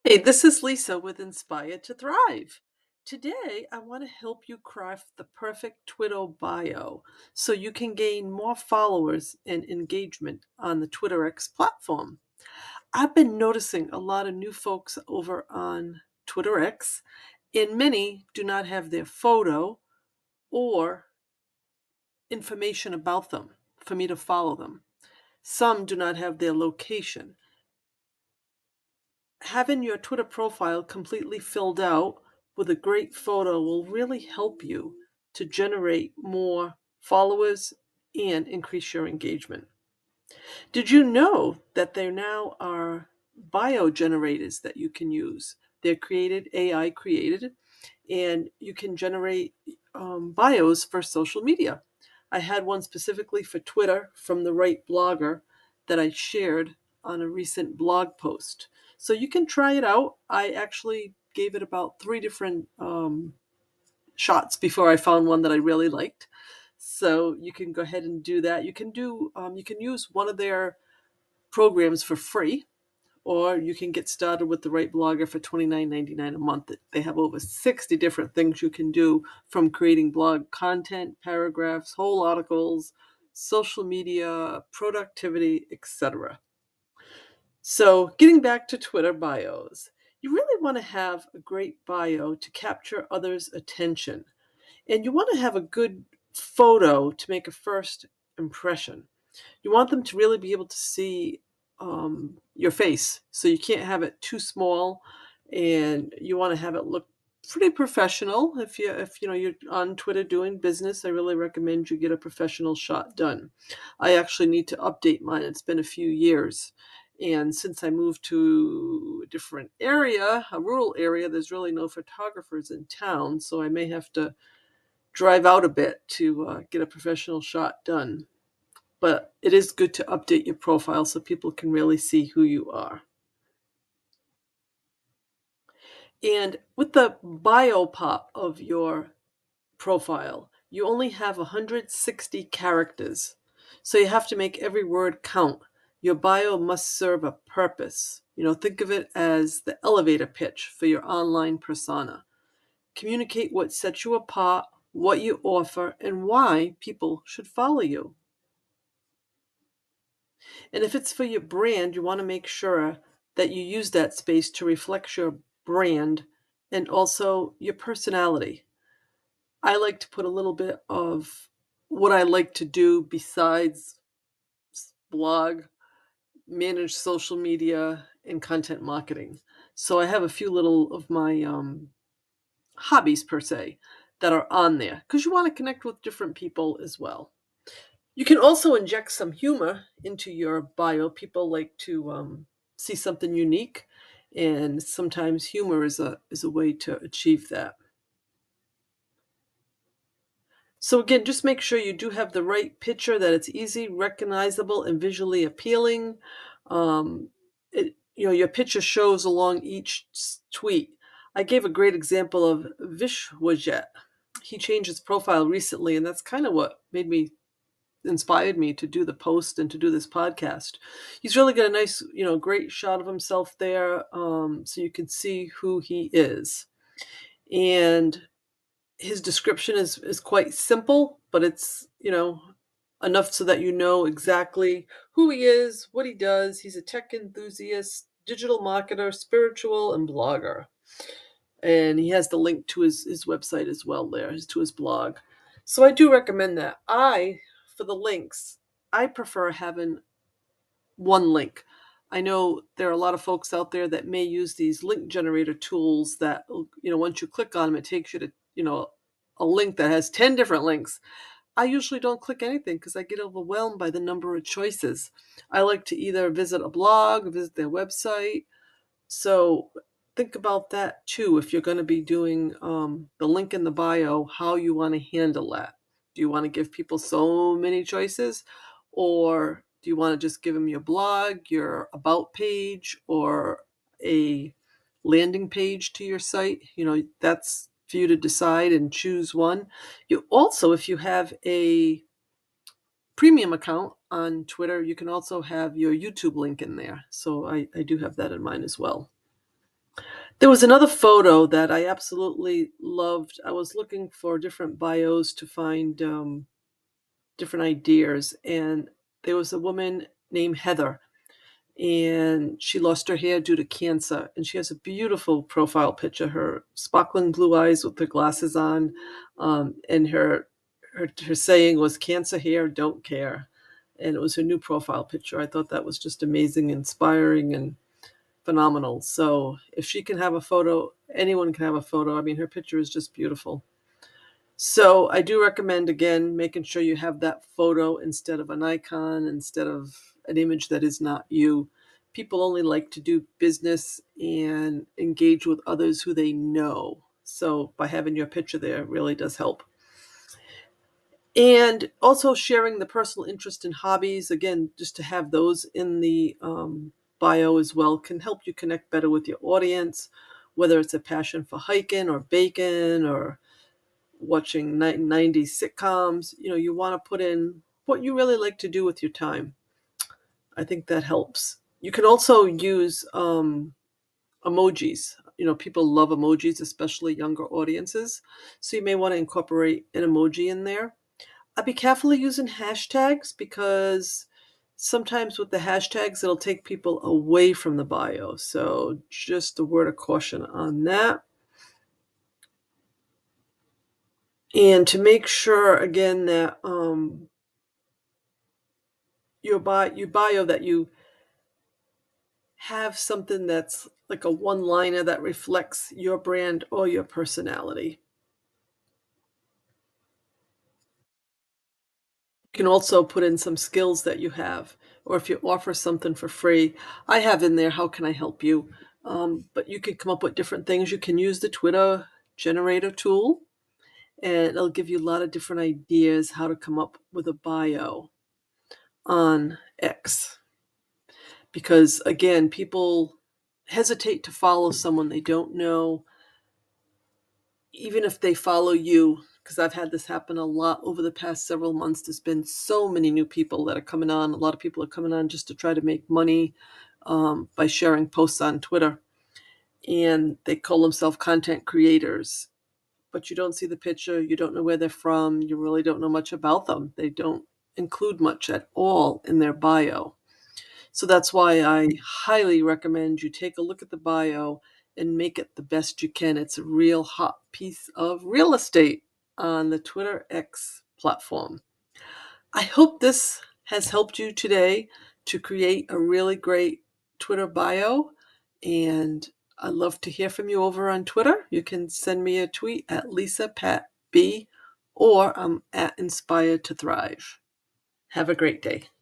Hey, this is Lisa with Inspire to Thrive. Today, I want to help you craft the perfect Twitter bio so you can gain more followers and engagement on the Twitter X platform. I've been noticing a lot of new folks over on Twitter X, and many do not have their photo or information about them for me to follow them. Some do not have their location. Having your Twitter profile completely filled out with a great photo will really help you to generate more followers and increase your engagement. Did you know that there now are bio generators that you can use? They're created, AI created, and you can generate bios for social media. I had one specifically for Twitter from the right blogger that I shared on a recent blog post. So you can try it out. I actually gave it about three different shots before I found one that I really liked. So you can go ahead and do that. You can use one of their programs for free, or you can get started with the right blogger for $29.99 a month. They have over 60 different things you can do, from creating blog content, paragraphs, whole articles, social media, productivity, etc. So, getting back to Twitter bios, you really want to have a great bio to capture others' attention. And you want to have a good photo to make a first impression. You want them to really be able to see your face, so you can't have it too small, and you want to have it look pretty professional. If you're on Twitter doing business, I really recommend you get a professional shot done. I actually need to update mine. It's been a few years. And since I moved to a different area, a rural area, there's really no photographers in town, so I may have to drive out a bit to get a professional shot done. But it is good to update your profile so people can really see who you are. And with the bio pop of your profile, you only have 160 characters. So you have to make every word count. Your bio must serve a purpose. Think of it as the elevator pitch for your online persona. Communicate what sets you apart, what you offer, and why people should follow you. And if it's for your brand, you want to make sure that you use that space to reflect your brand and also your personality. I like to put a little bit of what I like to do besides blog, manage social media, and content marketing. So I have a few little of my hobbies, per se, that are on there because you want to connect with different people as well. You can also inject some humor into your bio. People like to see something unique, and sometimes humor is a way to achieve that. So again, just make sure you do have the right picture, that it's easy, recognizable, and visually appealing. Your picture shows along each tweet. I gave a great example of Vishwajet. He changed his profile recently, and that's kind of what inspired me to do the post and to do this podcast. He's really got a nice, great shot of himself there, so you can see who he is. And his description is quite simple, but it's enough so that you know exactly who he is, what he does. He's a tech enthusiast, digital marketer, spiritual, and blogger. And he has the link to his website as well there, to his blog. So I do recommend that. For the links, I prefer having one link. I know there are a lot of folks out there that may use these link generator tools that, once you click on them, it takes you to, a link that has 10 different links. I usually don't click anything because I get overwhelmed by the number of choices. I like to either visit a blog, visit their website. So think about that too. If you're going to be doing the link in the bio, how you want to handle that. Do you want to give people so many choices, or do you want to just give them your blog, your about page, or a landing page to your site? That's for you to decide and choose one. You also, if you have a premium account on Twitter, you can also have your YouTube link in there. So I do have that in mind as well. There was another photo that I absolutely loved. I was looking for different bios to find different ideas, and there was a woman named Heather, and she lost her hair due to cancer, and she has a beautiful profile picture, her sparkling blue eyes with her glasses on, and her saying was, "Cancer hair, don't care," and it was her new profile picture. I thought that was just amazing, inspiring, and phenomenal. So if she can have a photo, anyone can have a photo. I mean, her picture is just beautiful. So I do recommend, again, making sure you have that photo instead of an icon, instead of an image that is not you. People only like to do business and engage with others who they know. So by having your picture there really does help. And also sharing the personal interest and hobbies, again, just to have those in the bio as well can help you connect better with your audience, whether it's a passion for hiking or baking or watching 90s sitcoms. You want to put in what you really like to do with your time. I think that helps. You can also use emojis. People love emojis, especially younger audiences. So you may want to incorporate an emoji in there. I'd be careful using hashtags because sometimes with the hashtags, it'll take people away from the bio. So just a word of caution on that. And to make sure, again, that your bio that you have something that's like a one-liner that reflects your brand or your personality. You can also put in some skills that you have, or if you offer something for free, I have in there, how can I help you? But you can come up with different things. You can use the Twitter generator tool, and it'll give you a lot of different ideas how to come up with a bio on X. Because again, people hesitate to follow someone they don't know, even if they follow you, because I've had this happen a lot over the past several months. There's been so many new people that are coming on. A lot of people are coming on just to try to make money by sharing posts on Twitter. And they call themselves content creators. But you don't see the picture. You don't know where they're from. You really don't know much about them. They don't include much at all in their bio. So that's why I highly recommend you take a look at the bio and make it the best you can. It's a real hot piece of real estate on the Twitter X platform. I hope this has helped you today to create a really great Twitter bio. And I'd love to hear from you over on Twitter. You can send me a tweet at LisaPatB or I'm at Inspired to Thrive. Have a great day.